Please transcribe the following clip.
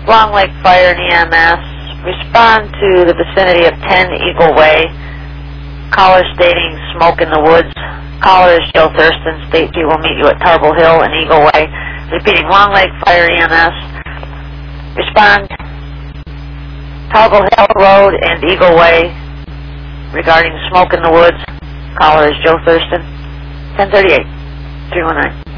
Long Lake Fire and EMS. Respond to the vicinity of 10 Eagle Way. Caller stating smoke in the woods. Caller is Joe Thurston. State he will meet you at Tarble Hill and Eagle Way. Repeating, Long Lake Fire EMS. Respond. Tarble Hill Road and Eagle Way regarding smoke in the woods. Caller is Joe Thurston. 1038 319.